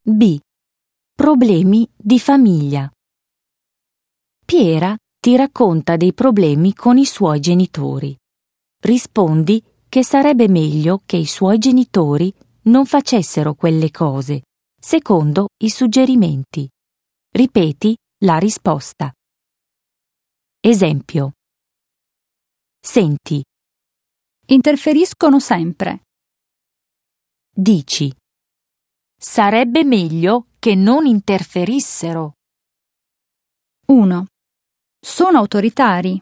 B. Problemi di famiglia. Piera ti racconta dei problemi con i suoi genitori. Rispondi che sarebbe meglio che i suoi genitori non facessero quelle cose, secondo i suggerimenti. Ripeti la risposta. Esempio. Senti. Interferiscono sempre. Dici. Sarebbe meglio che non interferissero. 1. Sono autoritari.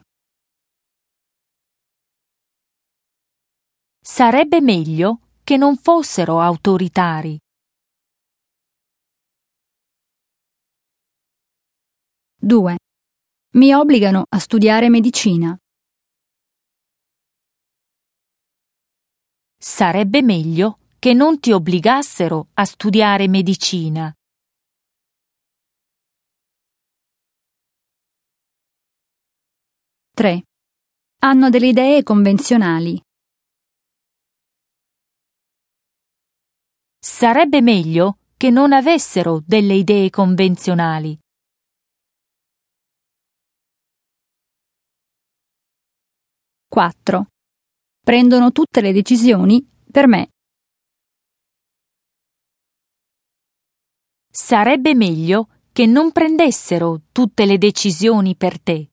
Sarebbe meglio che non fossero autoritari. 2. Mi obbligano a studiare medicina. Sarebbe meglio che non ti obbligassero a studiare medicina. 3. Hanno delle idee convenzionali. Sarebbe meglio che non avessero delle idee convenzionali. 4. Prendono tutte le decisioni per me. Sarebbe meglio che non prendessero tutte le decisioni per te.